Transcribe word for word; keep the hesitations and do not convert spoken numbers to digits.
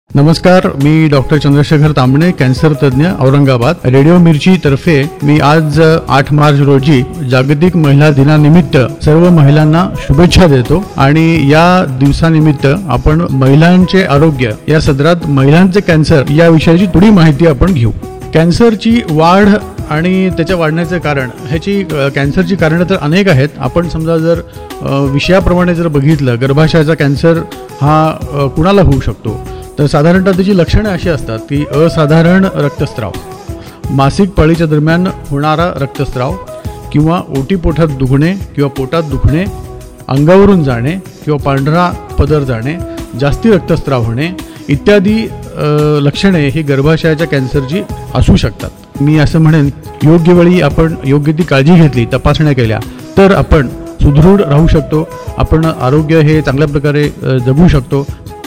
नमस्कार, मी doctor Chandrashekhar Tambane, cancer तज्ज्ञ, औरंगाबाद. रेडिओ मिर्ची तर्फे मी आज आठ मार्च रोजी जागतिक महिला दिनानिमित्त सर्व महिलांना शुभेच्छा देतो आणि या दिवसानिमित्त आपण महिलांचे आरोग्य या सदरात महिलांचे कॅन्सर या विषयाची थोडी माहिती आपण घेऊ. कॅन्सरची वाढ आणि त्याच्या वाढण्याचे कारण, ह्याची कॅन्सरची कारणं तर अनेक आहेत. आपण समजा जर विषयाप्रमाणे जर बघितलं, गर्भाशयाचा कॅन्सर हा कुणाला होऊ शकतो, तर साधारणतः त्याची लक्षणे अशी असतात की असाधारण रक्तस्राव, मासिक पाळीच्या दरम्यान होणारा रक्तस्राव किंवा ओटीपोटात दुखणे किंवा पोटात दुखणे, अंगावरून जाणे किंवा पांढरा पदर जाणे, जास्ती रक्तस्राव होणे इत्यादी लक्षणे ही गर्भाशयाच्या कॅन्सरची असू शकतात. मी असं म्हणेन, योग्य वेळी आपण योग्य ती काळजी घेतली, तपासण्या केल्या, तर आपण सुदृढ राहू शकतो. आपण आरोग्य हे चांगल्या प्रकारे जगू शकतो.